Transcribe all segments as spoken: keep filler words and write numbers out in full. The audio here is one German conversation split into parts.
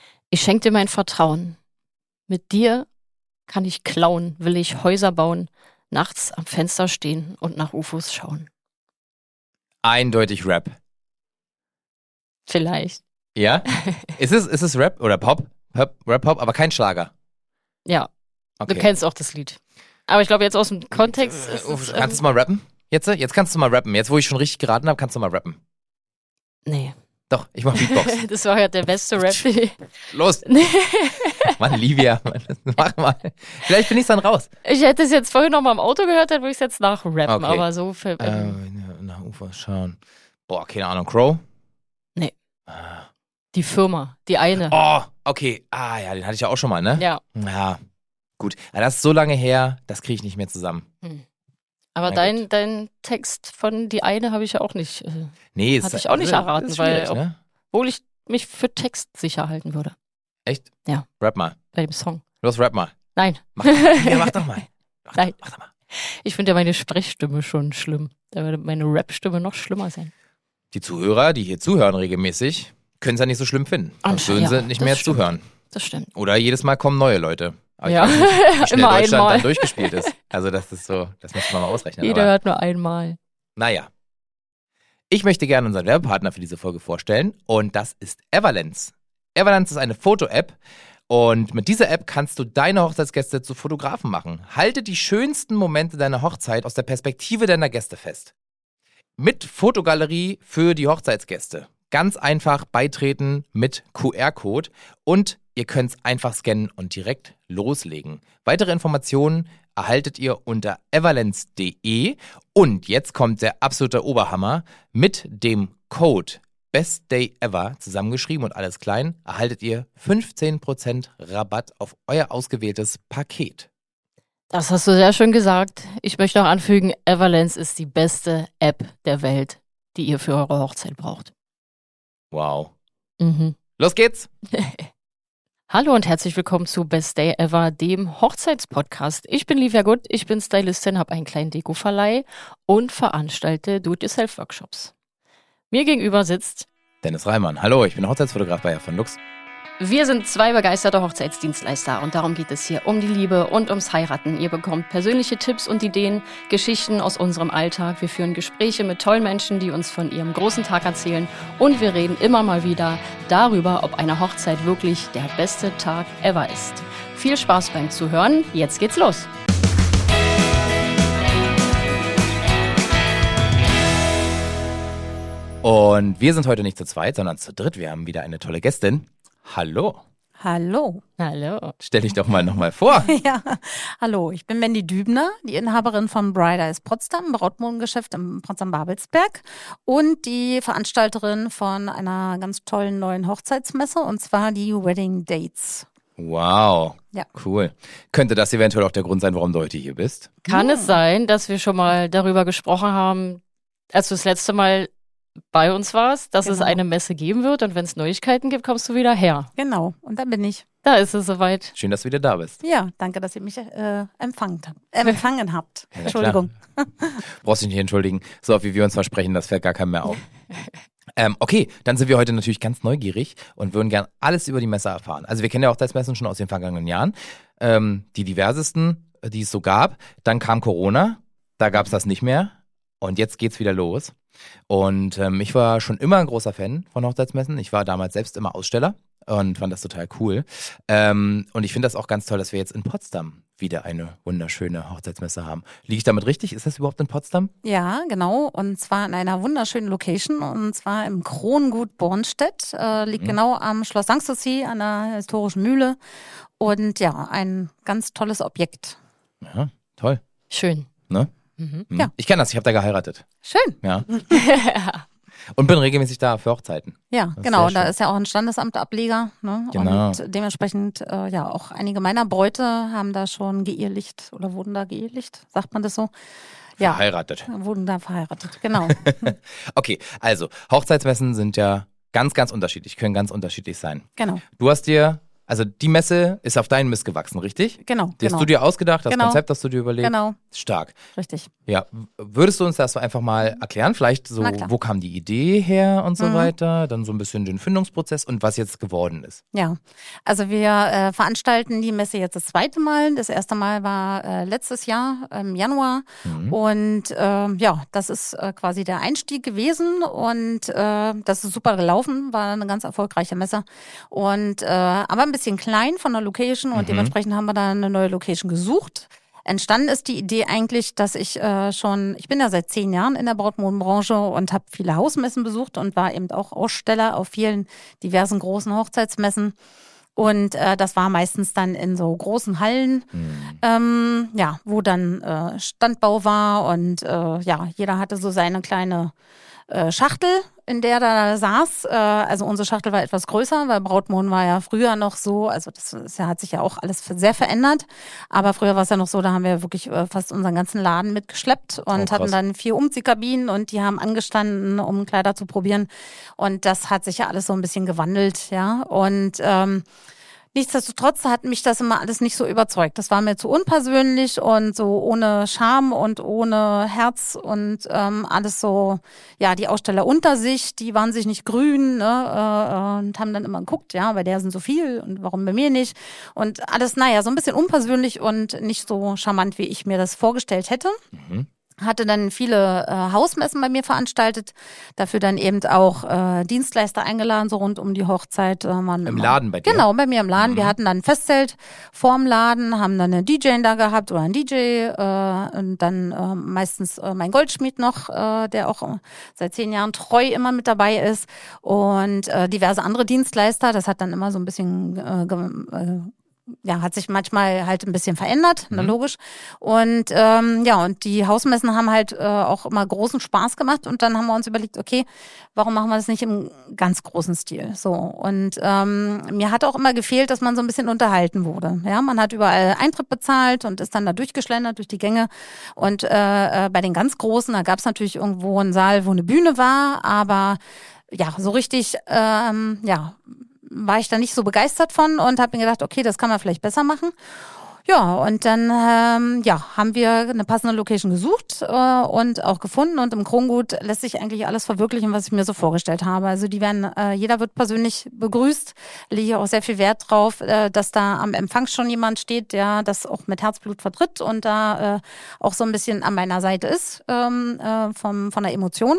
Ich schenke dir mein Vertrauen. Mit dir kann ich klauen, will ich Häuser bauen, nachts am Fenster stehen und nach U F Os schauen. Eindeutig Rap. Vielleicht. Ja? ist, es, ist es Rap oder Pop? Pop? Rap, Pop, aber kein Schlager. Ja, Okay. du kennst auch das Lied. Aber ich glaube, jetzt aus dem Kontext ist Äh, es, Kannst du ähm, es mal rappen? Jetzt? Jetzt kannst du mal rappen. Jetzt, wo ich schon richtig geraten habe, kannst du mal rappen. Nee. Doch, ich mach Beatbox. Das war ja der beste Rap. Los. Mann, Livia, Mann, mach mal. Vielleicht bin ich dann raus. Ich hätte es jetzt vorhin noch mal im Auto gehört, dann würde ich es jetzt nachrappen, Okay. aber so für, Äh, ähm, nach Ufer schauen. Boah, keine Ahnung. Crow? Nee. Ah. die Firma, die eine. Oh, okay. Ah ja, den hatte ich ja auch schon mal, ne? Ja. Ja, gut. Aber das ist so lange her, das kriege ich nicht mehr zusammen. Hm. Aber Na dein, gut. dein Text von die eine habe ich ja auch nicht, äh, Nee, ist, Hatte ich auch nicht erraten, ist weil schwierig, ne? obwohl ich mich für Text sicher halten würde Echt? Ja. Rap mal. bei dem Song. Los, rap mal. Nein. Mach, ja, mach doch mal. Mach, Nein. Mach doch mal. Ich finde ja meine Sprechstimme schon schlimm. Da würde meine Rap-Stimme noch schlimmer sein. Die Zuhörer, die hier zuhören regelmäßig, können es ja nicht so schlimm finden. Sonst Anscheinend, würden sie ja, nicht das mehr stimmt. zuhören. Das stimmt. Oder jedes Mal kommen neue Leute. Aber Ja. ich weiß nicht, wie schnell Immer Deutschland einmal. dann durchgespielt ist. Also das ist so, das müssen wir mal ausrechnen. Jeder Aber, hört nur einmal. naja. Ich möchte gerne unseren Werbepartner für diese Folge vorstellen und das ist Everlens. Everlens ist eine Foto-App und mit dieser App kannst du deine Hochzeitsgäste zu Fotografen machen. Halte die schönsten Momente deiner Hochzeit aus der Perspektive deiner Gäste fest. Mit Fotogalerie für die Hochzeitsgäste. Ganz einfach beitreten mit Q R-Code und ihr könnt es einfach scannen und direkt loslegen. Weitere Informationen erhaltet ihr unter everlens punkt de und jetzt kommt der absolute Oberhammer. Mit dem Code Best Day Ever zusammengeschrieben und alles klein erhaltet ihr fünfzehn Prozent Rabatt auf euer ausgewähltes Paket. Das hast du sehr schön gesagt. Ich möchte auch anfügen, Everlens ist die beste App der Welt, die ihr für eure Hochzeit braucht. Wow. Mhm. Los geht's! Hallo und herzlich willkommen zu Best Day Ever, dem Hochzeitspodcast. Ich bin Livia Gut, ich bin Stylistin, habe einen kleinen Deko-Verleih und veranstalte Do-it-yourself-Workshops. Mir gegenüber sitzt, Dennis Reimann. Hallo, ich bin Hochzeitsfotograf bei von Lux. wir sind zwei begeisterte Hochzeitsdienstleister und darum geht es hier um die Liebe und ums Heiraten. Ihr bekommt persönliche Tipps und Ideen, Geschichten aus unserem Alltag. Wir führen Gespräche mit tollen Menschen, die uns von ihrem großen Tag erzählen und wir reden immer mal wieder darüber, ob eine Hochzeit wirklich der beste Tag ever ist. Viel Spaß beim Zuhören, jetzt geht's los. Und wir sind heute nicht zu zweit, sondern zu dritt. Wir haben wieder eine tolle Gästin. Hallo. Hallo. Hallo. Stell dich doch mal nochmal vor. Ja, hallo. Ich bin Wendy Dübner, die Inhaberin von Bride Eyes Potsdam, Brautmodengeschäft im Potsdam-Babelsberg und die Veranstalterin von einer ganz tollen neuen Hochzeitsmesse und zwar die Wedding Dates. Wow. Ja. Cool. Könnte das eventuell auch der Grund sein, warum du heute hier bist? Kann Ja. es sein, dass wir schon mal darüber gesprochen haben, als du das letzte Mal bei uns warst, dass es Genau. eine Messe geben wird und wenn es Neuigkeiten gibt, kommst du wieder her. Genau, und da bin ich. Da ist es soweit. Schön, dass du wieder da bist. Ja, danke, dass ihr mich äh, empfangen, habt. Äh, empfangen habt. Ja, Entschuldigung. Brauchst dich nicht entschuldigen. So oft wie wir uns versprechen, das fällt gar keinem mehr auf. ähm, okay, dann sind wir heute natürlich ganz neugierig und würden gern alles über die Messe erfahren. Also wir kennen ja Hochzeitsmessen schon aus den vergangenen Jahren. Ähm, die diversesten, die es so gab. Dann kam Corona, da gab es das nicht mehr. Und jetzt geht's wieder los. Und ähm, ich war schon immer ein großer Fan von Hochzeitsmessen. Ich war damals selbst immer Aussteller und fand das total cool. Ähm, und ich finde das auch ganz toll, dass wir jetzt in Potsdam wieder eine wunderschöne Hochzeitsmesse haben. Liege ich damit richtig? Ist das überhaupt in Potsdam? Ja, genau. Und zwar in einer wunderschönen Location. Und zwar im Krongut Bornstedt. Äh, liegt Mhm. genau am Schloss Sanssouci an der historischen Mühle. Und ja, ein ganz tolles Objekt. Ja, toll. Schön. Ne? Mhm. Mhm. Ja. Ich kenne das, ich habe da geheiratet. Schön. Ja. Und bin regelmäßig da für Hochzeiten. Ja, Das ist genau. sehr Da schön. ist ja auch ein Standesamtableger. Ne? Genau. Und dementsprechend, äh, ja, auch einige meiner Bräute haben da schon geehelicht oder wurden da geehelicht, sagt man das so? Ja, Verheiratet. wurden da verheiratet, genau. Okay, also Hochzeitsmessen sind ja ganz, ganz unterschiedlich, können ganz unterschiedlich sein. Stark. Richtig. Ja, würdest du uns das so einfach mal erklären? Vielleicht so, wo kam die Idee her und so mhm. weiter? Dann so ein bisschen den Findungsprozess und was jetzt geworden ist. Ja, also wir äh, veranstalten die Messe jetzt das zweite Mal. Das erste Mal war äh, letztes Jahr im Januar. Mhm. Und äh, ja, das ist äh, quasi der Einstieg gewesen. Und äh, das ist super gelaufen, war eine ganz erfolgreiche Messe. Und äh, aber ein bisschen klein von der Location und mhm. dementsprechend haben wir da eine neue Location gesucht. Entstanden ist die Idee eigentlich, dass ich äh, schon, ich bin ja seit zehn Jahren in der Brautmodenbranche und habe viele Hausmessen besucht und war eben auch Aussteller auf vielen diversen großen Hochzeitsmessen. Und äh, das war meistens dann in so großen Hallen, mhm. ähm, ja, wo dann äh, Standbau war und äh, ja, jeder hatte so seine kleine äh, Schachtel, in der da saß. Äh, also unsere Schachtel war etwas größer, weil Brautmoden war ja früher noch so, also das, das hat sich ja auch alles sehr verändert. Aber früher war es ja noch so, da haben wir wirklich äh, fast unseren ganzen Laden mitgeschleppt und oh, hatten dann vier Umziehkabinen und die haben angestanden, um Kleider zu probieren. Und das hat sich ja alles so ein bisschen gewandelt, ja. Und ähm, nichtsdestotrotz hat mich das immer alles nicht so überzeugt. Das war mir zu unpersönlich und so ohne Charme und ohne Herz und ähm, alles so, ja, die Aussteller unter sich, die waren sich nicht grün, ne, äh, und haben dann immer geguckt, ja, bei der sind so viel und warum bei mir nicht? Und alles, naja, so ein bisschen unpersönlich und nicht so charmant, wie ich mir das vorgestellt hätte. Mhm. Hatte dann viele äh, Hausmessen bei mir veranstaltet, dafür dann eben auch äh, Dienstleister eingeladen, so rund um die Hochzeit. Äh, man Im immer, Laden bei dir? Genau, bei mir im Laden. Mhm. Wir hatten dann ein Festzelt vorm Laden, haben dann einen D J da gehabt oder einen D J äh, und dann äh, meistens äh, mein Goldschmied noch, äh, der auch seit zehn Jahren treu immer mit dabei ist und äh, diverse andere Dienstleister. Das hat dann immer so ein bisschen äh, äh, ja, hat sich manchmal halt ein bisschen verändert, mhm. na, logisch. Und ähm, ja, und die Hausmessen haben halt äh, auch immer großen Spaß gemacht und dann haben wir uns überlegt, okay, warum machen wir das nicht im ganz großen Stil? So, und ähm, mir hat auch immer gefehlt, dass man so ein bisschen unterhalten wurde. Ja, man hat überall Eintritt bezahlt und ist dann da durchgeschlendert durch die Gänge. Und äh, bei den ganz Großen, da gab es natürlich irgendwo einen Saal, wo eine Bühne war, aber ja, so richtig, ähm, ja, war ich da nicht so begeistert von und habe mir gedacht, okay, das kann man vielleicht besser machen. Ja, und dann ähm, ja, haben wir eine passende Location gesucht äh, und auch gefunden und im Krongut lässt sich eigentlich alles verwirklichen, was ich mir so vorgestellt habe. Also die werden, äh, jeder wird persönlich begrüßt, lege ich auch sehr viel Wert drauf, äh, dass da am Empfang schon jemand steht, der das auch mit Herzblut vertritt und da äh, auch so ein bisschen an meiner Seite ist ähm, äh, vom, von der Emotion.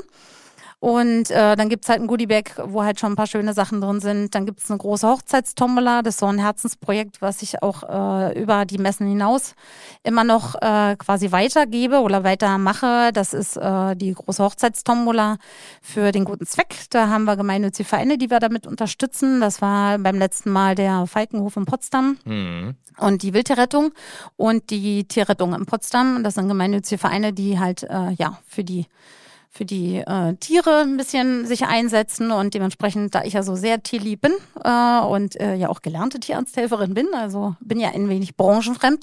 Und äh, dann gibt's halt ein Goodiebag, wo halt schon ein paar schöne Sachen drin sind. Dann gibt's eine große Hochzeitstombola. Das ist so ein Herzensprojekt, was ich auch äh, über die Messen hinaus immer noch äh, quasi weitergebe oder weitermache. Das ist äh, die große Hochzeitstombola für den guten Zweck. Da haben wir gemeinnützige Vereine, die wir damit unterstützen. Das war beim letzten Mal der Falkenhof in Potsdam. Mhm. Und die Wildtierrettung und die Tierrettung in Potsdam. Das sind gemeinnützige Vereine, die halt äh, ja für die für die äh, Tiere ein bisschen sich einsetzen und dementsprechend, da ich ja so sehr tierlieb bin äh, und äh, ja auch gelernte Tierarzthelferin bin, also bin ja ein wenig branchenfremd,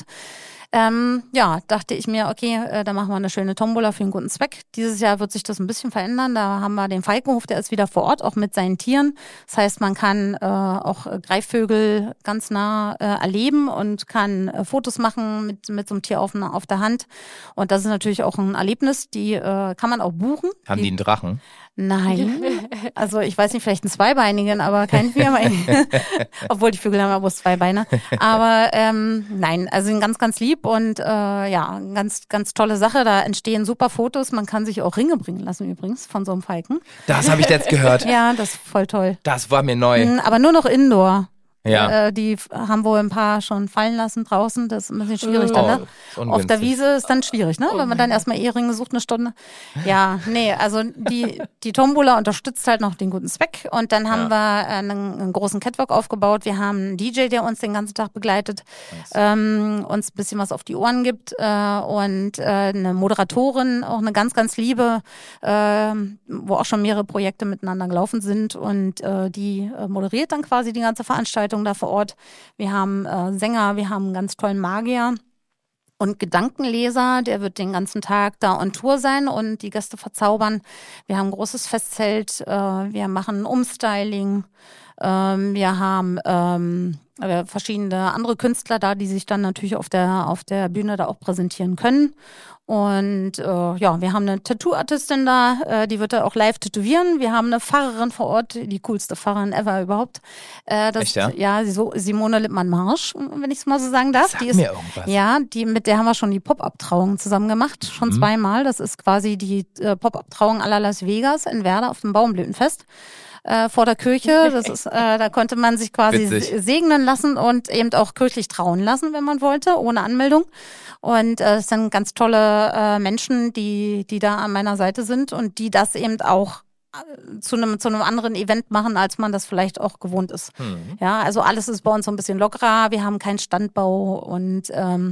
ähm, ja, dachte ich mir, okay, äh, da machen wir eine schöne Tombola für einen guten Zweck. Dieses Jahr wird sich das ein bisschen verändern. Da haben wir den Falkenhof, der ist wieder vor Ort, auch mit seinen Tieren. Das heißt, man kann äh, auch Greifvögel ganz nah äh, erleben und kann äh, Fotos machen mit mit so einem Tier auf, auf der Hand. Und das ist natürlich auch ein Erlebnis, die äh, kann man auch buchen. Haben die, die einen Drachen? Nein, also ich weiß nicht, vielleicht einen zweibeinigen, aber kein vierbeinigen. Obwohl die Vögel haben ja bloß zwei Beine. Aber ähm, nein, also ein ganz, ganz lieb und äh, ja, ganz, ganz tolle Sache. Da entstehen super Fotos. Man kann sich auch Ringe bringen lassen übrigens von so einem Falken. Das habe ich jetzt gehört. Ja, das ist voll toll. Das war mir neu. Aber nur noch Indoor. Ja. Äh, die haben wohl ein paar schon fallen lassen draußen. Das ist ein bisschen schwierig dann, ne? Oh, auf der Wiese ist dann schwierig, ne? Wenn man dann erstmal Eheringe sucht eine Stunde. Ja, nee, also die, die Tombola unterstützt halt noch den guten Zweck. Und dann haben ja. wir einen, einen großen Catwalk aufgebaut. Wir haben einen D J, der uns den ganzen Tag begleitet, nice. ähm, uns ein bisschen was auf die Ohren gibt äh, und äh, eine Moderatorin, auch eine ganz, ganz liebe, äh, wo auch schon mehrere Projekte miteinander gelaufen sind und äh, die äh, moderiert dann quasi die ganze Veranstaltung da vor Ort. Wir haben äh, Sänger, wir haben einen ganz tollen Magier und Gedankenleser, der wird den ganzen Tag da on Tour sein und die Gäste verzaubern. Wir haben ein großes Festzelt, äh, wir machen Umstyling, Ähm, wir haben ähm, verschiedene andere Künstler da, die sich dann natürlich auf der auf der Bühne da auch präsentieren können. Und äh, ja, wir haben eine Tattoo-Artistin da, äh, die wird da auch live tätowieren. Wir haben eine Pfarrerin vor Ort, die coolste Pfarrerin ever überhaupt. Äh, das, Echt, ja? Ja, so Simone Lippmann-Marsch, wenn ich es mal so sagen darf. Sag die ist, mir irgendwas. Ja, die, mit der haben wir schon die Pop-Up-Trauung zusammen gemacht, schon Mhm. zweimal. Das ist quasi die äh, Pop-Up-Trauung à la Las Vegas in Werder auf dem Baumblütenfest. Äh, vor der Kirche. Das ist, äh, da konnte man sich quasi Witzig. segnen lassen und eben auch kirchlich trauen lassen, wenn man wollte, ohne Anmeldung. Und äh, es sind ganz tolle äh, Menschen, die, die da an meiner Seite sind und die das eben auch äh, zu einem, zu einem anderen Event machen, als man das vielleicht auch gewohnt ist. Mhm. Ja, also alles ist bei uns so ein bisschen lockerer. Wir haben keinen Standbau und ähm,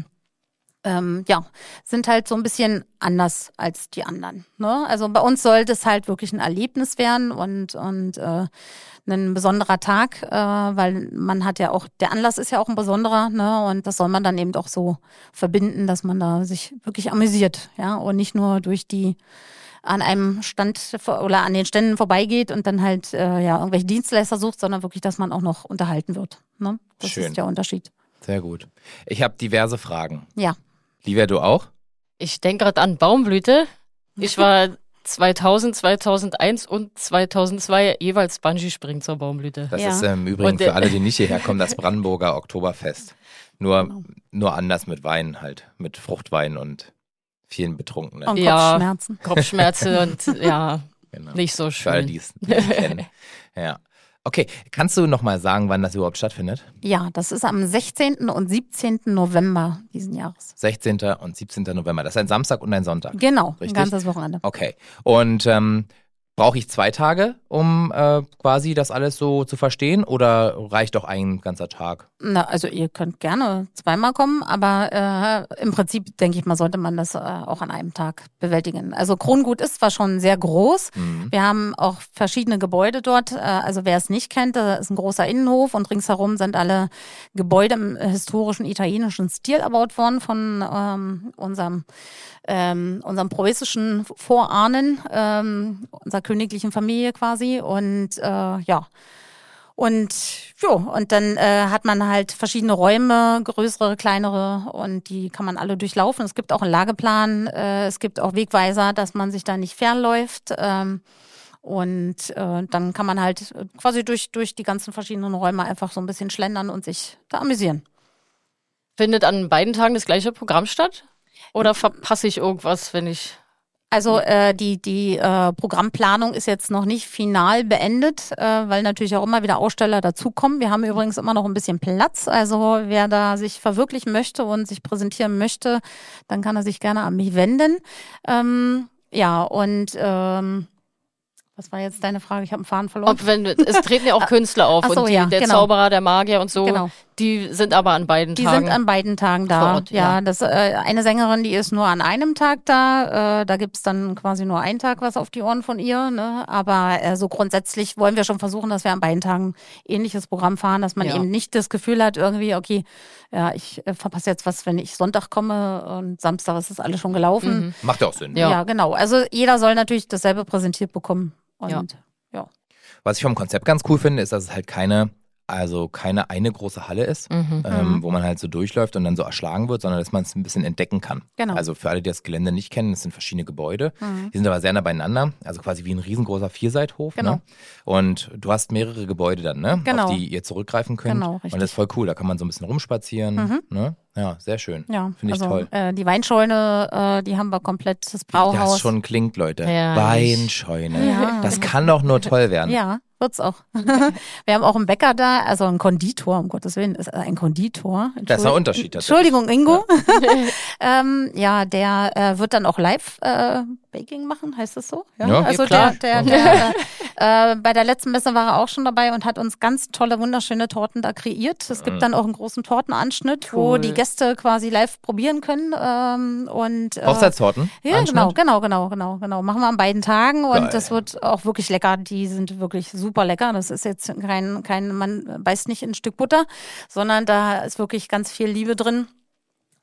Ähm, ja, sind halt so ein bisschen anders als die anderen. Ne? Also bei uns soll das halt wirklich ein Erlebnis werden und, und äh, ein besonderer Tag, äh, weil man hat ja auch, der Anlass ist ja auch ein besonderer, ne? Und das soll man dann eben auch so verbinden, dass man da sich wirklich amüsiert, ja, und nicht nur durch die an einem Stand oder an den Ständen vorbeigeht und dann halt äh, ja irgendwelche Dienstleister sucht, sondern wirklich, dass man auch noch unterhalten wird. Ne? Das Schön. ist der Unterschied. Sehr gut. Ich habe diverse Fragen. Ja. Livia, du auch? Ich denke gerade an Baumblüte. Ich war zweitausend, zweitausendeins und zweitausendzwei jeweils Bungee-Springen zur Baumblüte. Das Ja. ist ähm, im Übrigen Und, für äh, alle, die nicht hierher kommen, das Brandenburger Oktoberfest. Nur, Genau. nur anders mit Wein halt, mit Fruchtwein und vielen Betrunkenen. Und Ja. Kopfschmerzen. Kopfschmerzen und ja, Genau. nicht so Für alle, schön. die es nicht kennen. Ja. Okay, kannst du nochmal sagen, wann das überhaupt stattfindet? Ja, das ist am sechzehnten und siebzehnten November diesen Jahres. sechzehnten und siebzehnten November. Das ist ein Samstag und ein Sonntag. Genau, Richtig? ein ganzes Wochenende. Okay. Und ähm, brauche ich zwei Tage, um äh, quasi das alles so zu verstehen? Oder reicht doch ein ganzer Tag? Na, also ihr könnt gerne zweimal kommen, aber äh, im Prinzip, denke ich mal, sollte man das äh, auch an einem Tag bewältigen. Also Krongut ist zwar schon sehr groß, Mhm. wir haben auch verschiedene Gebäude dort. Äh, also wer es nicht kennt, da ist ein großer Innenhof und ringsherum sind alle Gebäude im historischen italienischen Stil erbaut worden von ähm, unserem ähm, unserem preußischen Vorahnen, ähm, unserer königlichen Familie quasi. Und äh, ja, und jo, und dann äh, hat man halt verschiedene Räume, größere, kleinere, und die kann man alle durchlaufen. Es gibt auch einen Lageplan, äh, es gibt auch Wegweiser, dass man sich da nicht fernläuft. Ähm, und äh, dann kann man halt quasi durch, durch die ganzen verschiedenen Räume einfach so ein bisschen schlendern und sich da amüsieren. Findet an beiden Tagen das gleiche Programm statt? Oder verpasse ich irgendwas, wenn ich... Also äh, die, die äh, Programmplanung ist jetzt noch nicht final beendet, äh, weil natürlich auch immer wieder Aussteller dazukommen. Wir haben übrigens immer noch ein bisschen Platz. Also wer da sich verwirklichen möchte und sich präsentieren möchte, dann kann er sich gerne an mich wenden. Ähm, ja, und ähm, was war jetzt deine Frage? Ich habe einen Faden verloren. Ob wenn es treten ja auch Künstler auf Ach so, und die, ja, der genau. Zauberer, der Magier und so, Genau. die sind aber an beiden Die Tagen. sind an beiden Tagen da. vor Ort, ja, ja. das äh, eine Sängerin, die ist nur an einem Tag da. Äh, da gibt's dann quasi nur einen Tag was auf die Ohren von ihr. Ne? Aber äh, so grundsätzlich wollen wir schon versuchen, dass wir an beiden Tagen ähnliches Programm fahren, dass man Ja. eben nicht das Gefühl hat, irgendwie, okay, ja, ich äh, verpasse jetzt was, wenn ich Sonntag komme und Samstag ist das alles schon gelaufen. Mhm. Macht ja auch Sinn. Ja. Ja, genau. Also jeder soll natürlich dasselbe präsentiert bekommen. Und Ja. ja. Was ich vom Konzept ganz cool finde, ist, dass es halt keine, also keine eine große Halle ist, Mhm. ähm, Mhm. wo man halt so durchläuft und dann so erschlagen wird, sondern dass man es ein bisschen entdecken kann. Genau. Also für alle, die das Gelände nicht kennen, es sind verschiedene Gebäude. Mhm. Die sind aber sehr nah beieinander, also quasi wie ein riesengroßer Vierseithof. Genau. Ne? Und du hast mehrere Gebäude dann, ne? Genau. Auf die ihr zurückgreifen könnt. Genau, Und richtig. das ist voll cool, da kann man so ein bisschen rumspazieren. Mhm. Ne? Ja, sehr schön. Ja, Finde ich also toll. Äh, die Weinscheune, äh, die haben wir komplett, das Wie Brauhaus. das schon klingt, Leute. Ja, Weinscheune. Ja. Das kann doch nur toll werden. Ja, wird's auch. Wir haben auch einen Bäcker da, also einen Konditor, um Gottes Willen, ist ein Konditor. Das ist ein Unterschied tatsächlich. Entschuldigung, Ingo. ähm, ja, der äh, wird dann auch live äh, Baking machen, heißt das so? Ja, also ja, klar. der, der, der äh, bei der letzten Messe war er auch schon dabei und hat uns ganz tolle, wunderschöne Torten da kreiert. Es gibt dann auch einen großen Tortenanschnitt, wo Cool. die Gäste quasi live probieren können. Ähm, und äh, Hochzeitstorten? ja, Anschnitt? genau, genau, genau, genau, genau. Machen wir an beiden Tagen und Geil. das wird auch wirklich lecker. Die sind wirklich super lecker. Das ist jetzt kein, kein, man beißt nicht in ein Stück Butter, sondern da ist wirklich ganz viel Liebe drin.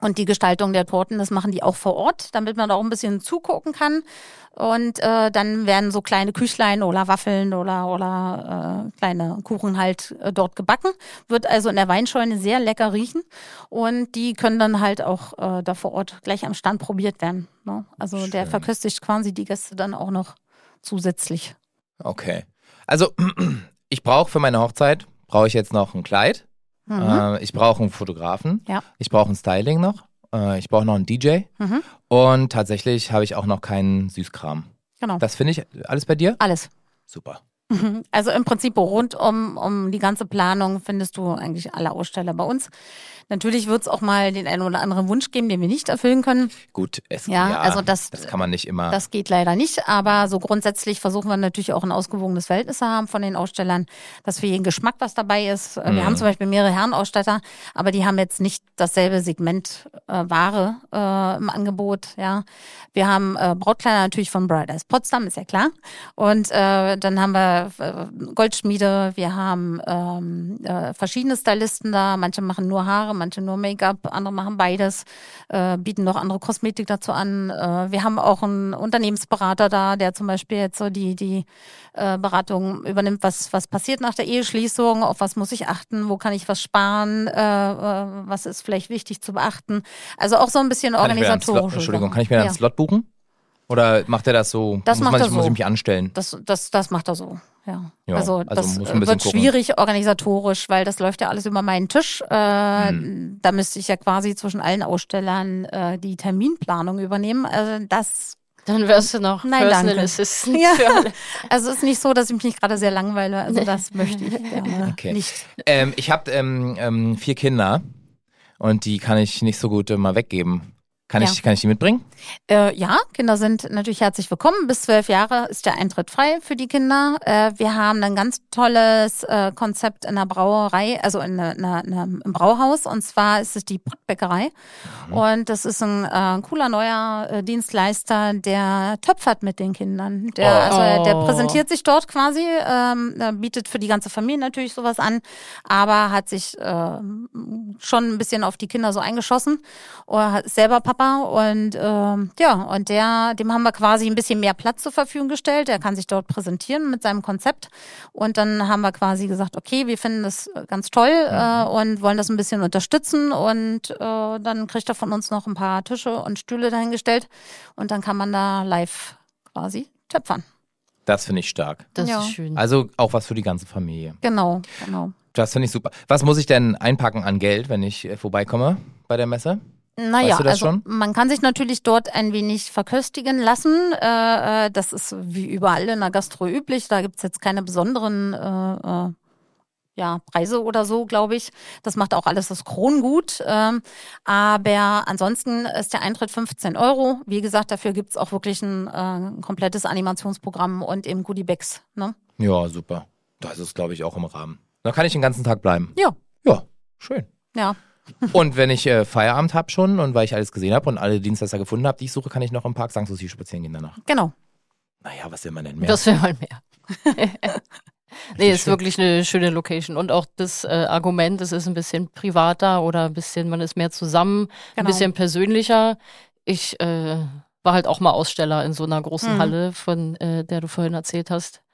Und die Gestaltung der Torten, das machen die auch vor Ort, damit man da auch ein bisschen zugucken kann. Und äh, dann werden so kleine Küchlein oder Waffeln oder oder äh, kleine Kuchen halt äh, dort gebacken. Wird also in der Weinscheune sehr lecker riechen. Und die können dann halt auch äh, da vor Ort gleich am Stand probiert werden. Ne? Also Schön. Der verköstigt quasi die Gäste dann auch noch zusätzlich. Okay. Also ich brauche für meine Hochzeit, brauche ich jetzt noch ein Kleid. Mhm. Äh, ich brauche einen Fotografen. Ja. Ich brauche ein Styling noch. Äh, ich brauche noch einen D J. Mhm. Und tatsächlich habe ich auch noch keinen Süßkram. Genau. Das finde ich alles bei dir? Alles. Super. Also im Prinzip rund um, um die ganze Planung findest du eigentlich alle Aussteller bei uns. Natürlich wird es auch mal den einen oder anderen Wunsch geben, den wir nicht erfüllen können. Gut, es, Ja, ja, also das- das kann man nicht immer. Das geht leider nicht, aber so grundsätzlich versuchen wir natürlich auch ein ausgewogenes Verhältnis zu haben von den Ausstellern, dass für jeden Geschmack was dabei ist. Wir Mhm. haben zum Beispiel mehrere Herrenausstatter, aber die haben jetzt nicht dasselbe Segment äh, Ware äh, im Angebot. Ja, wir haben äh, Brautkleider natürlich von Bride Eyes Potsdam, ist ja klar. Und äh, dann haben wir äh, Goldschmiede, wir haben ähm, äh, verschiedene Stylisten da. Manche machen nur Haare, manche nur Make-up, andere machen beides, äh, bieten noch andere Kosmetik dazu an. Äh, wir haben auch einen Unternehmensberater da, der zum Beispiel jetzt so die die äh, Beratung übernimmt, was was passiert nach der Eheschließung, auf was muss ich achten, wo kann ich was sparen, äh, äh, was ist vielleicht wichtig zu beachten. Also auch so ein bisschen Kann ich mir dann einen Slot, organisatorische Entschuldigung, Sachen. kann ich mir dann einen Ja. Slot buchen? Oder macht er das so? Das muss, macht man, er sich- muss so. ich mich anstellen? Das, das, das macht er so, ja. Ja, also, also das muss ein äh, bisschen wird gucken. schwierig organisatorisch, weil das läuft ja alles über meinen Tisch. Äh, Hm. Da müsste ich ja quasi zwischen allen Ausstellern äh, die Terminplanung übernehmen. Also das, Dann wärst du noch Nein, Personal danke. Assistant Ja. für alle. also es ist nicht so, dass ich mich nicht gerade sehr langweile. Also das möchte ich gerne Okay. nicht. Ähm, ich habe ähm, ähm, vier Kinder und die kann ich nicht so gut äh, mal weggeben. Kann, Ja. ich, kann ich die mitbringen? Äh, ja, Kinder sind natürlich herzlich willkommen. Bis zwölf Jahre ist der Eintritt frei für die Kinder. Äh, wir haben ein ganz tolles äh, Konzept in der Brauerei, also in, einer, in einer, im Brauhaus. Und zwar ist es die Pottbäckerei. Mhm. Und das ist ein äh, cooler neuer äh, Dienstleister, der töpfert mit den Kindern. Der, Oh. also, der präsentiert sich dort quasi, ähm, der bietet für die ganze Familie natürlich sowas an, aber hat sich ähm, schon ein bisschen auf die Kinder so eingeschossen. Oder hat- ist selber Papa und ähm, ja, und der, dem haben wir quasi ein bisschen mehr Platz zur Verfügung gestellt. Der kann sich dort präsentieren mit seinem Konzept. Und dann haben wir quasi gesagt, okay, wir finden das ganz toll äh, und wollen das ein bisschen unterstützen. Und äh, dann kriegt er von uns noch ein paar Tische und Stühle dahingestellt. Und dann kann man da live quasi töpfern. Das finde ich stark. Das Ja. ist schön. Also auch was für die ganze Familie. Genau, genau. Das finde ich super. Was muss ich denn einpacken an Geld, wenn ich äh, vorbeikomme bei der Messe? Naja, Weißt du das also schon? man kann sich natürlich dort ein wenig verköstigen lassen. Äh, äh, das ist wie überall in der Gastro üblich. Da gibt's jetzt keine besonderen äh, äh, ja, Preise oder so, glaube ich. Das macht auch alles das Krongut. Ähm, aber ansonsten ist der Eintritt fünfzehn Euro. Wie gesagt, dafür gibt's auch wirklich ein, äh, ein komplettes Animationsprogramm und eben Goodiebags. Ne? Ja, super. Das ist, glaube ich, auch im Rahmen. Da kann ich den ganzen Tag bleiben. Ja, Ja, schön. ja. Und wenn ich äh, Feierabend habe schon und weil ich alles gesehen habe und alle Dienstleister gefunden habe, die ich suche, kann ich noch im Park Sanssouci spazieren gehen danach. Genau. Naja, was will man denn mehr? Das wäre mal mehr. Nee, ist schön. wirklich eine schöne Location. Und auch das äh, Argument, es ist ein bisschen privater oder ein bisschen, man ist mehr zusammen, ein Genau. bisschen persönlicher. Ich äh, war halt auch mal Aussteller in so einer großen Mhm. Halle, von äh, der du vorhin erzählt hast.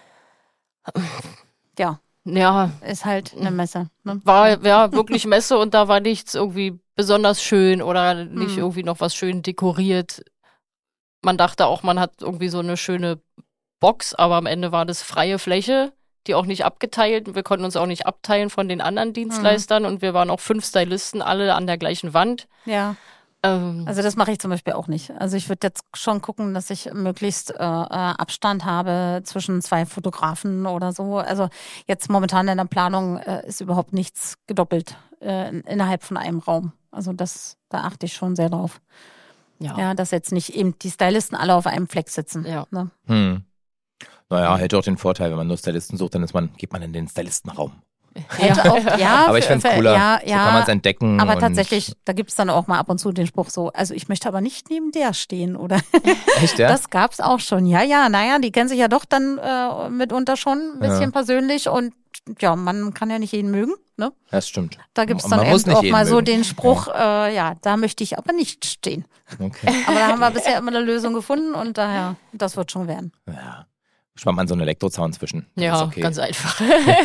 Ja, Ja, ist halt eine Messe. Ne? war ja wirklich Messe und da war nichts irgendwie besonders schön oder nicht Mhm. irgendwie noch was schön dekoriert. Man dachte auch, man hat irgendwie so eine schöne Box, aber am Ende war das freie Fläche, die auch nicht abgeteilt. Wir konnten uns auch nicht abteilen von den anderen Dienstleistern und wir waren auch fünf Stylisten, alle an der gleichen Wand. Ja. Ähm, Also das mache ich zum Beispiel auch nicht. Also ich würde jetzt schon gucken, dass ich möglichst äh, äh, Abstand habe zwischen zwei Fotografen oder so. Also jetzt momentan in der Planung äh, ist überhaupt nichts gedoppelt äh, in- innerhalb von einem Raum. Also das, da achte ich schon sehr drauf. ja. Ja, dass jetzt nicht eben die Stylisten alle auf einem Fleck sitzen. Ja. Ne? Hm. Naja, hätte auch den Vorteil, wenn man nur Stylisten sucht, dann ist man, geht man in den Stylistenraum. Hätte auch, ja, Aber ich für- fände es für- cooler. Ja, So kann man es ja. entdecken. Aber und tatsächlich, da gibt's dann auch mal ab und zu den Spruch so, also ich möchte aber nicht neben der stehen, oder? Echt, ja? Das gab's auch schon. Ja, ja, naja, die kennen sich ja doch dann äh, mitunter schon ein bisschen Ja. persönlich und ja, man kann ja nicht jeden mögen. ne? Das stimmt. Da gibt es Man dann muss eben nicht auch jeden mal so mögen. den Spruch, ja. Äh, ja, da möchte ich aber nicht stehen. Okay. Aber da haben wir bisher immer eine Lösung gefunden und daher, das wird schon werden. Ja. Spannt man so einen Elektrozaun zwischen. Das Ja, ist okay. ganz einfach.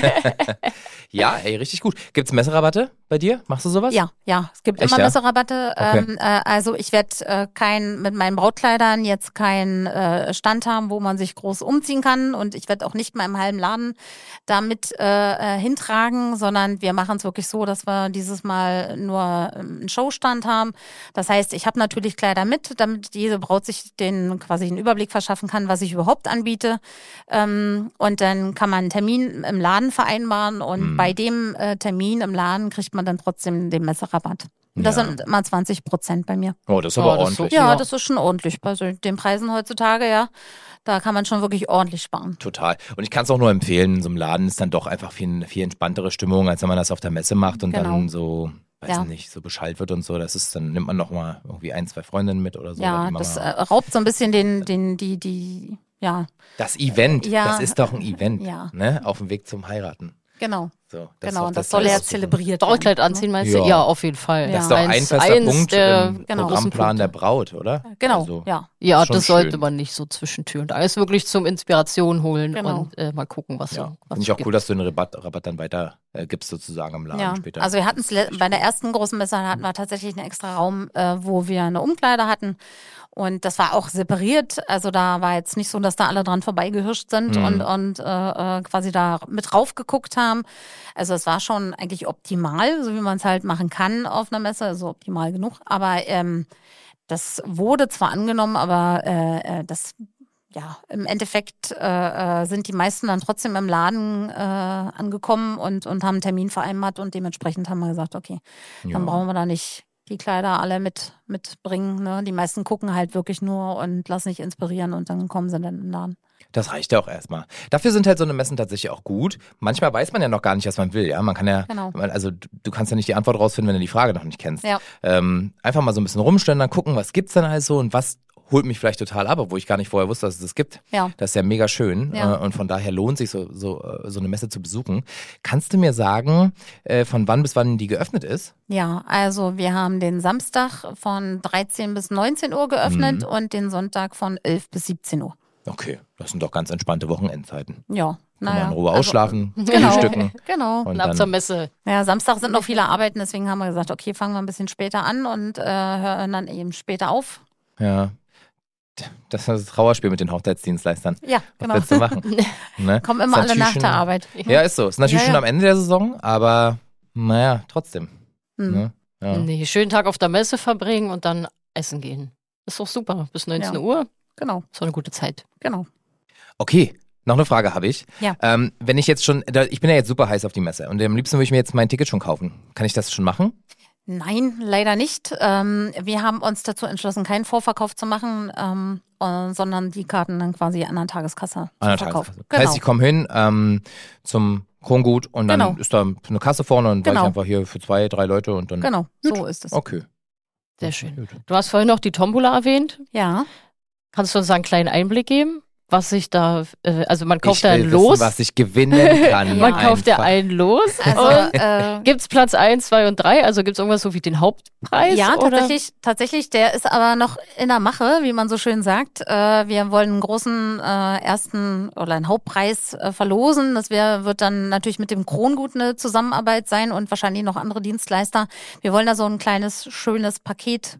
Ja, ey, richtig gut. Gibt's Messerabatte bei dir? Machst du sowas? Ja, ja, es gibt Echt, immer ja? Messerabatte. Okay. Ähm, äh, also ich werde äh, kein mit meinen Brautkleidern jetzt keinen äh, Stand haben, wo man sich groß umziehen kann und ich werde auch nicht mal im halben Laden damit äh, äh, hintragen, sondern wir machen es wirklich so, dass wir dieses Mal nur ähm, einen Showstand haben. Das heißt, ich habe natürlich Kleider mit, damit jede Braut sich den quasi einen Überblick verschaffen kann, was ich überhaupt anbiete. Ähm, und dann kann man einen Termin im Laden vereinbaren und Mhm. bei dem äh, Termin im Laden kriegt man dann trotzdem den Messerabatt. Und das Ja. sind immer zwanzig Prozent bei mir. Oh, das ist Oh, aber das ist so ordentlich. viel. Ja, Ja. das ist schon ordentlich. Bei so den Preisen heutzutage, ja, da kann man schon wirklich ordentlich sparen. Total. Und ich kann es auch nur empfehlen, in so einem Laden ist dann doch einfach viel, viel entspanntere Stimmung, als wenn man das auf der Messe macht und Genau. dann so, weiß Ja. nicht, so beschallt wird und so. Das ist, dann nimmt man noch mal irgendwie ein, zwei Freundinnen mit oder so. oder Ja, die das Mama. äh, raubt so ein bisschen den, den, die, die, ja, Das Event, Ja. das ist doch ein Event, Ja. ne? Auf dem Weg zum Heiraten. genau. So, Genau, ist und doch das soll ja ist doch super. zelebriert werden. Brautkleid anziehen meinst du? Ja. Ja, auf jeden Fall. Ja. Das ist doch ein Eins- fester eins Punkt der im genau, Programmplan großen der Punkte. Braut, oder? Genau, Also, ja. Ja, Schon das sollte schön. man nicht so zwischen Tür und Eis wirklich zum Inspiration holen Genau. und äh, mal gucken, was ja. so was Finde ich so auch cool, dass du den Rabatt, Rabatt dann weiter äh, gibst, sozusagen am Laden Ja, später. also wir hatten es Das ist bei der cool. ersten großen Messe hatten wir tatsächlich einen extra Raum, äh, wo wir eine Umkleide hatten. Und das war auch separiert. Also da war jetzt nicht so, dass da alle dran vorbeigehirscht sind Mhm. und, und äh, äh, quasi da mit drauf geguckt haben. Also es war schon eigentlich optimal, so wie man es halt machen kann auf einer Messe, also optimal genug. Aber ähm, das wurde zwar angenommen, aber äh, äh, das ja, im Endeffekt äh, äh, sind die meisten dann trotzdem im Laden äh, angekommen und, und haben einen Termin vereinbart und dementsprechend haben wir gesagt, okay, Ja. dann brauchen wir da nicht die Kleider alle mit mitbringen. Ne? Die meisten gucken halt wirklich nur und lassen sich inspirieren und dann kommen sie dann in den Laden. Das reicht ja auch erstmal. Dafür sind halt so eine Messen tatsächlich auch gut. Manchmal weiß man ja noch gar nicht, was man will. Ja, man kann ja, Genau. man- also du, du kannst ja nicht die Antwort rausfinden, wenn du die Frage noch nicht kennst. Ja. Ähm, einfach mal so ein bisschen rumstellen, gucken, was gibt's denn also und was holt mich vielleicht total ab, obwohl ich gar nicht vorher wusste, dass es das gibt. Ja. Das ist ja mega schön Ja. äh, und von daher lohnt sich so, so, äh, so eine Messe zu besuchen. Kannst du mir sagen, äh, von wann bis wann die geöffnet ist? Ja, also wir haben den Samstag von dreizehn bis neunzehn Uhr geöffnet Mhm. und den Sonntag von elf bis siebzehn Uhr. Okay, das sind doch ganz entspannte Wochenendzeiten. Ja, Kann man naja. in Ruhe Also, ausschlafen, genau. frühstücken Genau. und Und ab zur dann Messe. Ja, Samstag sind noch viele Arbeiten, deswegen haben wir gesagt, okay, fangen wir ein bisschen später an und äh, hören dann eben später auf. ja. Das ist das Trauerspiel mit den Hochzeitsdienstleistern. Ja, Was genau. willst du machen? Ne? Kommen immer Ist alle natürlich nach schon- der Arbeit. Ja, ist so. Ist natürlich Ja, schon ja. am Ende der Saison, aber naja, trotzdem. Hm. Ne? Ja. Nee, schönen Tag auf der Messe verbringen und dann essen gehen. Ist doch super. Bis neunzehn Ja. Uhr. Genau, Ist doch eine gute Zeit. genau. Okay, noch eine Frage habe ich. Ja. Ähm, wenn ich jetzt schon, da- ich bin ja jetzt super heiß auf die Messe und am liebsten würde ich mir jetzt mein Ticket schon kaufen. Kann ich das schon machen? Nein, leider nicht. Ähm, wir haben uns dazu entschlossen, keinen Vorverkauf zu machen, ähm, äh, sondern die Karten dann quasi an der Tageskasse zu An der verkaufen. Tageskasse. Das heißt, ich komme hin ähm, zum Krongut und dann Genau. ist da eine Kasse vorne und war Genau. ich einfach hier für zwei, drei Leute und dann. Genau, so ist es. Okay. Sehr schön. Gut. Du hast vorhin noch die Tombola erwähnt. Ja, Kannst du uns da einen kleinen Einblick geben, was sich da, äh, also man kauft Ich da will ein Los. wissen, was ich gewinnen kann. Man kauft ja einfach. ein Los. also Und äh, gibt's Platz eins, zwei und drei? Also gibt's irgendwas so wie den Hauptpreis? ja, oder? tatsächlich, tatsächlich, der ist aber noch in der Mache, wie man so schön sagt. Äh, wir wollen einen großen äh, ersten oder einen Hauptpreis äh, verlosen. Das wär, wird dann natürlich mit dem Krongut eine Zusammenarbeit sein und wahrscheinlich noch andere Dienstleister. Wir wollen da so ein kleines, schönes Paket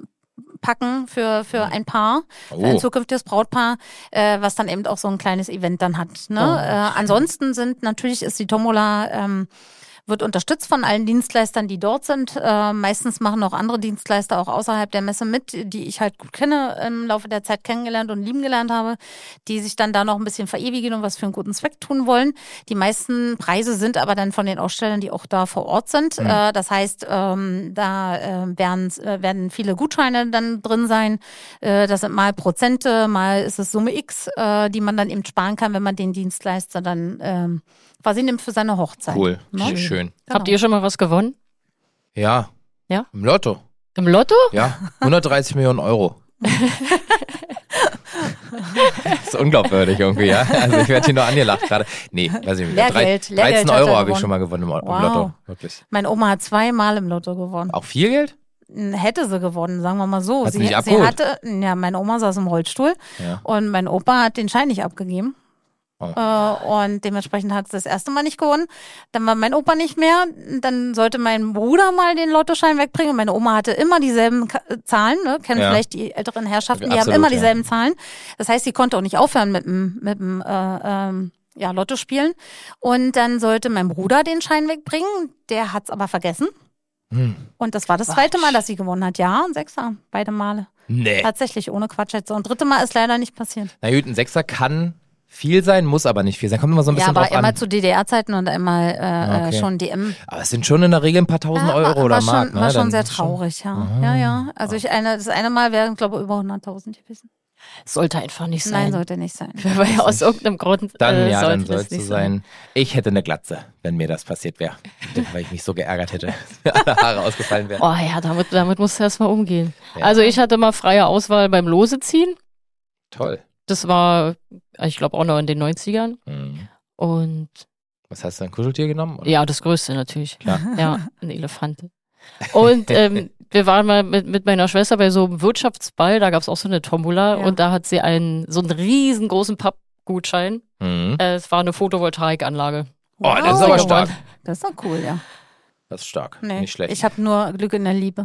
packen für, für ein Paar, für ein Oh. zukünftiges Brautpaar, äh, was dann eben auch so ein kleines Event dann hat. Ne? Oh, äh, ansonsten sind natürlich ist die Tombola ähm, wird unterstützt von allen Dienstleistern, die dort sind. Äh, meistens machen auch andere Dienstleister auch außerhalb der Messe mit, die ich halt gut kenne, im Laufe der Zeit kennengelernt und lieben gelernt habe, die sich dann da noch ein bisschen verewigen und was für einen guten Zweck tun wollen. Die meisten Preise sind aber dann von den Ausstellern, die auch da vor Ort sind. Mhm. Äh, das heißt, ähm, da äh, werden, äh, werden viele Gutscheine dann drin sein. Äh, das sind mal Prozente, mal ist es Summe X, äh, die man dann eben sparen kann, wenn man den Dienstleister dann ähm, quasi nimmt für seine Hochzeit. Cool. Ne? Schön. Genau. Habt ihr schon mal was gewonnen? Ja. Ja? Im Lotto. Im Lotto? Ja. hundertdreißig Millionen Euro. Das ist unglaubwürdig irgendwie, ja. Also ich werde hier nur angelacht gerade. Nee, weiß ich nicht. Lehrgeld, Drei, Lehrgeld dreizehn hat er Euro habe ich gewonnen. schon mal gewonnen im, im Wow. Lotto. Wirklich. Meine Oma hat zweimal im Lotto gewonnen. Auch viel Geld? Hätte sie gewonnen, sagen wir mal so. Hat sie sie, nicht sie abgeholt? hatte, ja, meine Oma saß im Rollstuhl Ja. und mein Opa hat den Schein nicht abgegeben. Oh. Äh, und dementsprechend hat sie das erste Mal nicht gewonnen. Dann war mein Opa nicht mehr. Dann sollte mein Bruder mal den Lottoschein wegbringen. Meine Oma hatte immer dieselben Ka- Zahlen. Ne? Kennen Ja. vielleicht die älteren Herrschaften, die Absolut, haben immer ja. dieselben Zahlen. Das heißt, sie konnte auch nicht aufhören mit dem, mit dem äh, ähm, ja, Lotto spielen. Und dann sollte mein Bruder den Schein wegbringen. Der hat's aber vergessen. Hm. Und das war das zweite Mal, dass sie gewonnen hat. Ja, ein Sechser, beide Male. Nee. Tatsächlich, ohne Quatsch jetzt. Und dritte Mal ist leider nicht passiert. Na gut, ein Sechser kann viel sein, muss aber nicht viel sein. Kommt immer so ein Ja, bisschen aber drauf einmal an. zu D D R-Zeiten und einmal äh, Ah, okay. schon D M. Aber es sind schon in der Regel ein paar tausend Ja, Euro war, oder war Mark. schon, ne? war schon Dann sehr ist es schon- traurig, ja. Ah. Ja, ja. Also ich eine, das eine Mal wären, glaube ich, über hunderttausend gewesen. Sollte einfach nicht sein. Nein, sollte nicht sein. Weil aus irgendeinem Grund Dann, äh, ja, sollte dann soll das es so nicht sein. Ich hätte eine Glatze, wenn mir das passiert wäre. Weil ich mich so geärgert hätte, dass mir alle Haare ausgefallen wären. Oh ja, damit, damit musst du erstmal umgehen. Ja. Also ich hatte mal freie Auswahl beim Loseziehen. Toll. Das war, ich glaube, auch noch in den neunzigern. Mhm. Und Was hast du, ein Kuscheltier genommen? oder? ja, das Größte natürlich. Klar. Ja, ein Elefant. Und ähm, wir waren mal mit, mit meiner Schwester bei so einem Wirtschaftsball, da gab es auch so eine Tombola Ja. und da hat sie einen so einen riesengroßen Pappgutschein. Mhm. Äh, es war eine Photovoltaikanlage. Oh, das ist aber stark. Das ist doch cool, ja. Das ist stark. Nee, Nicht schlecht. ich habe nur Glück in der Liebe.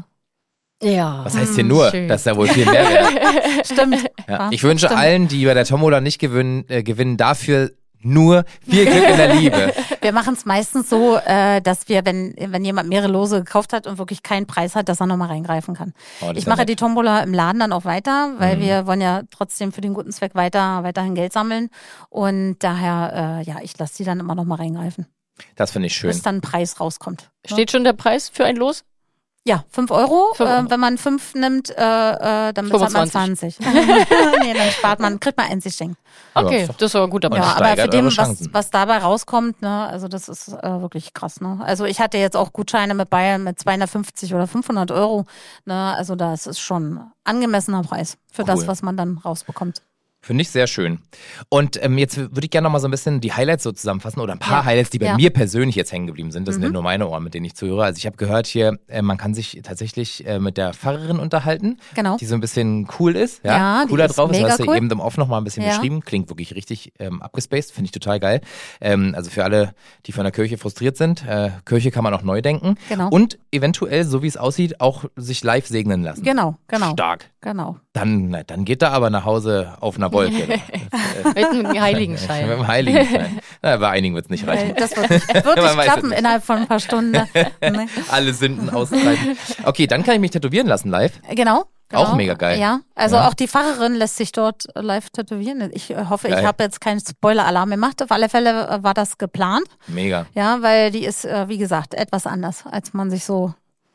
Ja. Was heißt hier nur? schön. Das ist ja wohl viel mehr wert. Stimmt. Ja. Ja, Ich wünsche stimmt. allen, die bei der Tombola nicht gewinnen, äh, gewinnen, dafür nur viel Glück in der Liebe. Wir machen es meistens so, äh, dass wir, wenn, wenn jemand mehrere Lose gekauft hat und wirklich keinen Preis hat, dass er nochmal reingreifen kann. Oh, das Ich ist ja mache nett. die Tombola im Laden dann auch weiter, weil Mhm. wir wollen ja trotzdem für den guten Zweck weiter, weiterhin Geld sammeln. Und daher, äh, ja, ich lasse die dann immer nochmal reingreifen, Das finde ich schön. bis dann ein Preis rauskommt. Ne? Steht schon der Preis für ein Los? Ja, fünf Euro. Fünf Äh, Euro. wenn man fünf nimmt, äh, äh, dann bezahlt man zwanzig. Nee, dann spart man, kriegt man eins geschenkt. Ja, Okay, ist doch- das war ein guter Man Ja, Preis. aber steigert für dem, eure was, Chancen. was dabei rauskommt, ne, also das ist äh, wirklich krass, ne. Also ich hatte jetzt auch Gutscheine mit Bayern mit zweihundertfünfzig oder fünfhundert Euro, ne, also das ist schon angemessener Preis für Cool. das, was man dann rausbekommt. Finde ich sehr schön. Und ähm, jetzt würde ich gerne noch mal so ein bisschen die Highlights so zusammenfassen oder ein paar Ja. Highlights, die bei Ja. mir persönlich jetzt hängen geblieben sind. Das sind Mhm. ja nur meine Ohren, mit denen ich zuhöre. Also ich habe gehört hier, äh, man kann sich tatsächlich äh, mit der Pfarrerin unterhalten, Genau. die so ein bisschen cool ist. Ja, Ja, die cooler ist drauf ist. mega Hast du cool. eben im Off noch mal ein bisschen Ja. beschrieben. Klingt wirklich richtig ähm, abgespaced. Finde ich total geil. Ähm, also für alle, die von der Kirche frustriert sind, äh, Kirche kann man auch neu denken. Genau. Und eventuell, so wie es aussieht, auch sich live segnen lassen. Genau, genau, Stark. genau. Dann, na, dann geht er aber nach Hause auf einer Wolke. Das, äh, Mit einem mit Heiligenschein. dem Heiligenschein. Na, bei einigen wird es nicht Weil reichen. das wird nicht, wird Man nicht weiß es klappen nicht. innerhalb von ein paar Stunden. Ne? Alle Sünden austreiben. Okay, dann kann ich mich tätowieren lassen live. Genau. Genau. Auch mega geil. Ja, also Ja. auch die Pfarrerin lässt sich dort live tätowieren. Ich äh, hoffe, Geil. ich habe jetzt keinen Spoiler-Alarm gemacht. Auf alle Fälle äh, war das geplant. Mega. Ja, weil die ist, äh, wie gesagt, etwas anders, als man sich so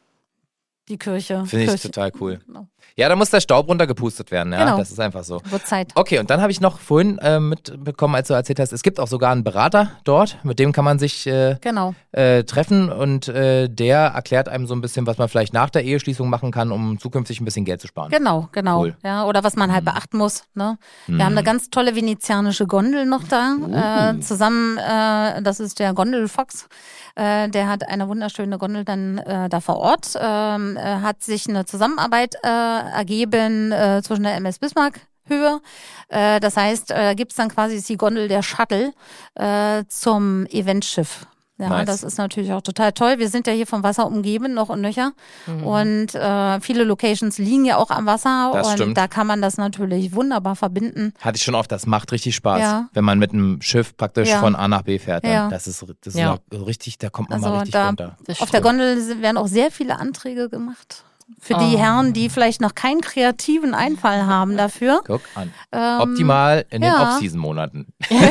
die Kirche. Finde ich Kirche, total cool. Genau. Ja, da muss der Staub runtergepustet werden. Ja, Genau. das ist einfach so. Wird Zeit. Okay, und dann habe ich noch vorhin äh, mitbekommen, als du erzählt hast, es gibt auch sogar einen Berater dort, mit dem kann man sich äh, Genau. äh, treffen und äh, der erklärt einem so ein bisschen, was man vielleicht nach der Eheschließung machen kann, um zukünftig ein bisschen Geld zu sparen. Genau, genau. Cool. Ja, oder was man halt beachten muss. Ne? Wir haben eine ganz tolle venezianische Gondel noch da. Äh, zusammen, äh, das ist der Gondelfox. Äh, der hat eine wunderschöne Gondel dann äh, da vor Ort. Ähm, äh, hat sich eine Zusammenarbeit äh, ergeben äh, zwischen der M S Bismarck Höhe. Äh, das heißt, äh, gibt's dann quasi ist die Gondel der Shuttle äh, zum Eventschiff. Ja, Nice. das ist natürlich auch total toll. Wir sind ja hier vom Wasser umgeben, noch und nöcher. Und äh, viele Locations liegen ja auch am Wasser. Das und stimmt. da kann man das natürlich wunderbar verbinden. Hatte ich schon oft, das macht richtig Spaß, Ja. wenn man mit einem Schiff praktisch Ja. von A nach B fährt. Dann. Ja. Das ist, das ist Ja. auch richtig, da kommt man Also mal richtig da- runter. Das Auf der stimmt. Gondel werden auch sehr viele Anträge gemacht. Für die Oh. Herren, die vielleicht noch keinen kreativen Einfall haben dafür. Guck an. Ähm, Optimal in den ja. Off-Season-Monaten.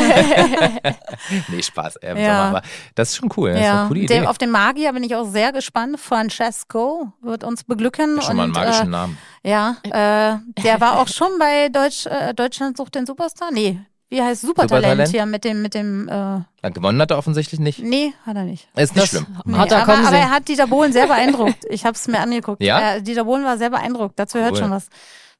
Nee, Spaß. Äh, im Ja. Sommer, aber das ist schon cool. Das ist Ja, eine coole Idee. dem, auf den Magier bin ich auch sehr gespannt. Francesco wird uns beglücken. Schon mal einen und, magischen äh, Namen. Ja, äh, der war auch schon bei Deutsch, äh, Deutschland sucht den Superstar. Nee, wie heißt Supertalent, Supertalent? hier mit dem, mit dem, äh, Ja, gewonnen hat er offensichtlich nicht. nee, hat er nicht. Ist nicht Das schlimm. Nee, hat er aber, kommen aber sehen. er hat Dieter Bohlen sehr beeindruckt. Ich habe es mir angeguckt. Ja? Äh, Dieter Bohlen war sehr beeindruckt. Dazu hört Cool. schon was.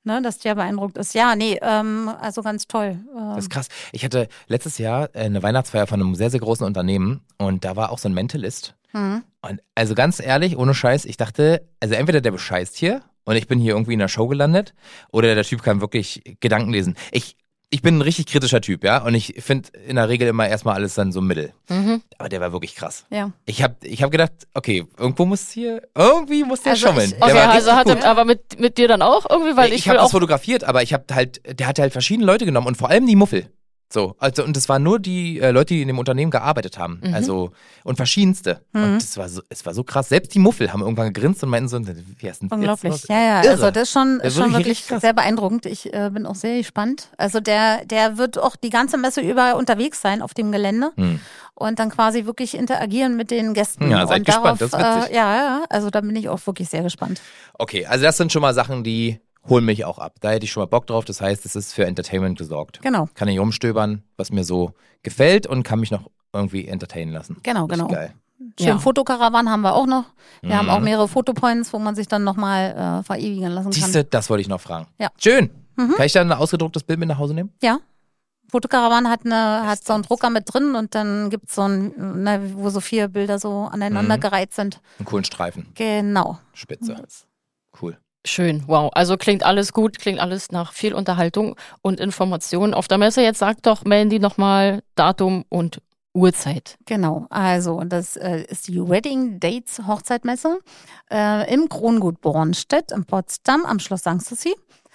ne, dass der beeindruckt ist. Ja, nee, ähm, also ganz toll. Das ist krass. Ich hatte letztes Jahr eine Weihnachtsfeier von einem sehr, sehr großen Unternehmen und da war auch so ein Mentalist. Mhm. Und also ganz ehrlich, ohne Scheiß, ich dachte, also entweder der bescheißt hier und ich bin hier irgendwie in der Show gelandet oder der Typ kann wirklich Gedanken lesen. Ich Ich bin ein richtig kritischer Typ, ja, und ich finde in der Regel immer erstmal alles dann so mittel. Mhm. Aber der war wirklich krass. Ja. Ich habe ich hab gedacht, okay, irgendwo muss hier, irgendwie muss der Also schummeln. ich- Der Okay, war also richtig hat gut. er aber mit, mit dir dann auch irgendwie, weil ich, ich will habe das auch. fotografiert, aber ich habe halt, der hat halt verschiedene Leute genommen und vor allem die Muffel. So, also und das waren nur die äh, Leute, die in dem Unternehmen gearbeitet haben, Mhm. also und verschiedenste. Mhm. Und das war so, es war so krass. Selbst die Muffel haben irgendwann gegrinst und meinten so, wie heißt denn das Unglaublich. jetzt? Ja, ja, Irre. also das ist schon, Das ist ist schon wirklich wirklich richtig krass. sehr beeindruckend. Ich äh, bin auch sehr gespannt. Also der, der wird auch die ganze Messe über unterwegs sein auf dem Gelände Hm. und dann quasi wirklich interagieren mit den Gästen. Ja, seid und gespannt, darauf, das ist witzig. Äh, ja, ja, also da bin ich auch wirklich sehr gespannt. Okay, also das sind schon mal Sachen, die holen mich auch ab. Da hätte ich schon mal Bock drauf. Das heißt, es ist für Entertainment gesorgt. Genau, Kann ich rumstöbern, was mir so gefällt und kann mich noch irgendwie entertainen lassen. genau, Richtig genau. Geil. Schön Ja. Fotokarawan haben wir auch noch. Wir Mhm. haben auch mehrere Fotopoints, wo man sich dann nochmal äh, verewigen lassen kann. Siehst du, das wollte ich noch fragen. Ja. Schön. Mhm. Kann ich dann ein ausgedrucktes Bild mit nach Hause nehmen? Ja. Fotokarawan hat, eine, hat so einen Drucker mit drin und dann gibt's so ein, ne, wo so vier Bilder so aneinander Mhm. gereiht sind. Einen coolen Streifen. Genau. Spitze. Cool. Schön, wow. Also klingt alles gut, klingt alles nach viel Unterhaltung und Information auf der Messe. Jetzt sagt doch Mandy nochmal Datum und Uhrzeit. Genau, also das äh, ist die Wedding Dates Hochzeitmesse äh, im Krongut Bornstedt in Potsdam am Schloss Sanssouci.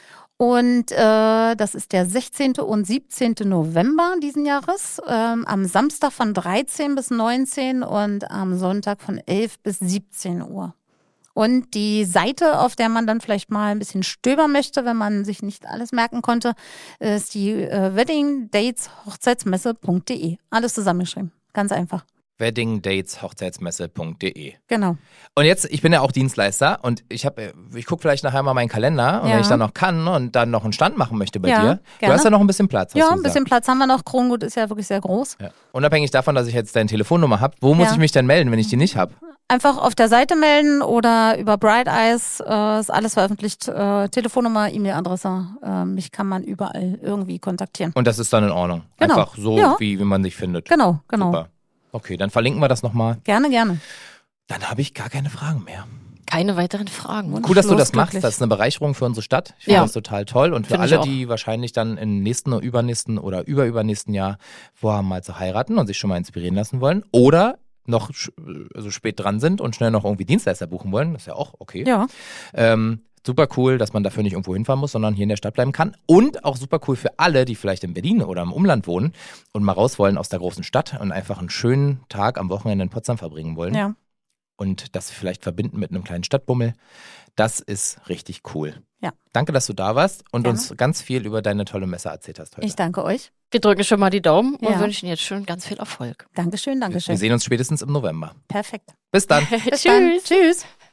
Und äh, das ist der sechzehnten und siebzehnten November diesen Jahres, ähm, am Samstag von dreizehn bis neunzehn und am Sonntag von elf bis siebzehn Uhr. Und die Seite, auf der man dann vielleicht mal ein bisschen stöbern möchte, wenn man sich nicht alles merken konnte, ist die äh, wedding dates hochzeitsmesse punkt de. Alles zusammengeschrieben. Ganz einfach. wedding dates hochzeitsmesse punkt de. Genau. Und jetzt, ich bin ja auch Dienstleister und ich habe, ich gucke vielleicht nachher mal meinen Kalender und Ja. wenn ich dann noch kann und dann noch einen Stand machen möchte bei Ja, dir, du gerne. hast ja noch ein bisschen Platz. hast Ja, du ein bisschen gesagt. Platz haben wir noch. Krongut ist ja wirklich sehr groß. Ja. Unabhängig davon, dass ich jetzt deine Telefonnummer habe, wo muss Ja. ich mich denn melden, wenn ich die nicht habe? Einfach auf der Seite melden oder über Bright Eyes, äh, ist alles veröffentlicht. Äh, Telefonnummer, E-Mail-Adresse. Äh, mich kann man überall irgendwie kontaktieren. Und das ist dann in Ordnung. Genau. Einfach so, Ja. wie, wie man sich findet. Genau, genau. Super. Okay, dann verlinken wir das nochmal. Gerne, gerne. Dann habe ich gar keine Fragen mehr. Keine weiteren Fragen. Wunderbar. Cool, dass du das Schlussglücklich. machst. Das ist eine Bereicherung für unsere Stadt. Ich finde Ja. das total toll. Und für Finde ich alle, auch. die wahrscheinlich dann im nächsten oder übernächsten oder überübernächsten Jahr vorhaben, mal zu heiraten und sich schon mal inspirieren lassen wollen. Oder noch sch- also spät dran sind und schnell noch irgendwie Dienstleister buchen wollen. Das ist ja auch okay. Ja, Ähm, super cool, dass man dafür nicht irgendwo hinfahren muss, sondern hier in der Stadt bleiben kann. Und auch super cool für alle, die vielleicht in Berlin oder im Umland wohnen und mal raus wollen aus der großen Stadt und einfach einen schönen Tag am Wochenende in Potsdam verbringen wollen. ja. Und das vielleicht verbinden mit einem kleinen Stadtbummel. Das ist richtig cool. Ja. Danke, dass du da warst und Gerne. uns ganz viel über deine tolle Messe erzählt hast heute. Ich danke euch. Wir drücken schon mal die Daumen und Ja. wünschen jetzt schon ganz viel Erfolg. Dankeschön, Wir Dankeschön. sehen uns spätestens im November. Perfekt. Bis dann. Bis dann. Tschüss.